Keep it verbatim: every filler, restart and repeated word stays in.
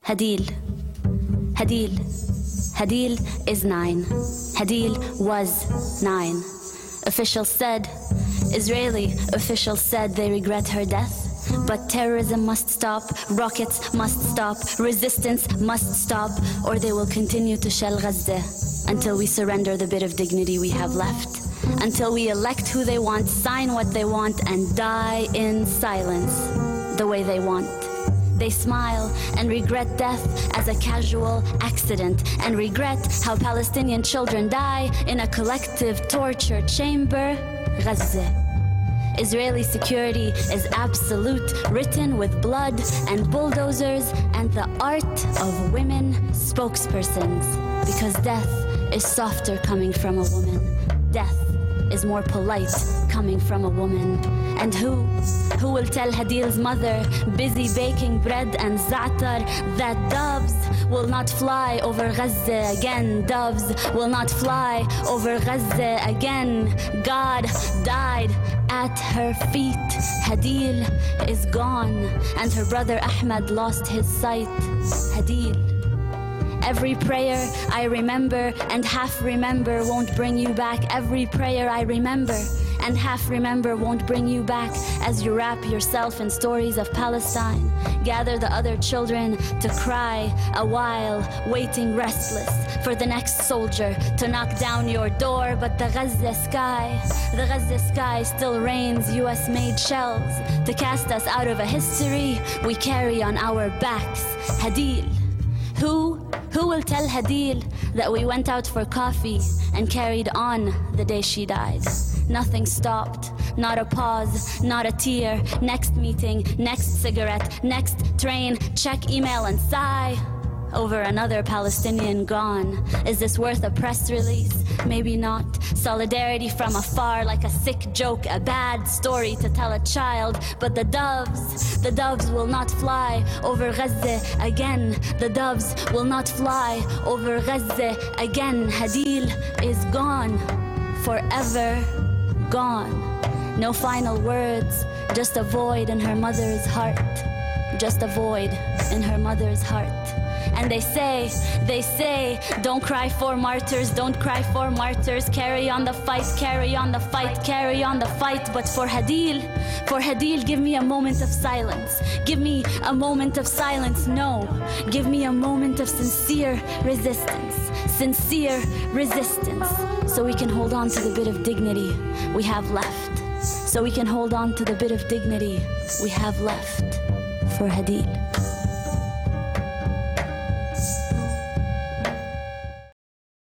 Hadil. Hadil. Hadil is nine. Hadil was nine. Officials said, Israeli officials said they regret her death. But terrorism must stop, rockets must stop, resistance must stop, or they will continue to shell Gaza until we surrender the bit of dignity we have left. Until we elect who they want, sign what they want, and die in silence the way they want. They smile and regret death as a casual accident, and regret how Palestinian children die in a collective torture chamber, Gaza. Israeli security is absolute, written with blood and bulldozers and the art of women spokespersons. Because death is softer coming from a woman. Death is more polite coming from a woman. And who? Who will tell Hadil's mother, busy baking bread and za'atar, that doves will not fly over Gaza again? Doves will not fly over Gaza again. God died at her feet. Hadil is gone, and her brother Ahmed lost his sight. Hadil. Every prayer I remember and half remember won't bring you back. Every prayer I remember and half remember won't bring you back. As you wrap yourself in stories of Palestine, gather the other children to cry a while, waiting restless for the next soldier to knock down your door. But the Gaza sky, the Gaza sky still rains U S made shells to cast us out of a history we carry on our backs. Hadil. Who, who will tell Hadil that we went out for coffee and carried on the day she died? Nothing stopped, not a pause, not a tear. Next meeting, next cigarette, next train, check email and sigh over another Palestinian gone. Is this worth a press release? Maybe not. Solidarity from afar, like a sick joke, a bad story to tell a child. But the doves, the doves will not fly over Gaza again. The doves will not fly over Gaza again. Hadil is gone, forever gone. No final words, just a void in her mother's heart. Just a void in her mother's heart. And they say, they say, don't cry for martyrs, don't cry for martyrs. Carry on the fight, carry on the fight, carry on the fight. But for Hadil, for Hadil, give me a moment of silence. Give me a moment of silence, no. Give me a moment of sincere resistance, sincere resistance. So we can hold on to the bit of dignity we have left. So we can hold on to the bit of dignity we have left for Hadil.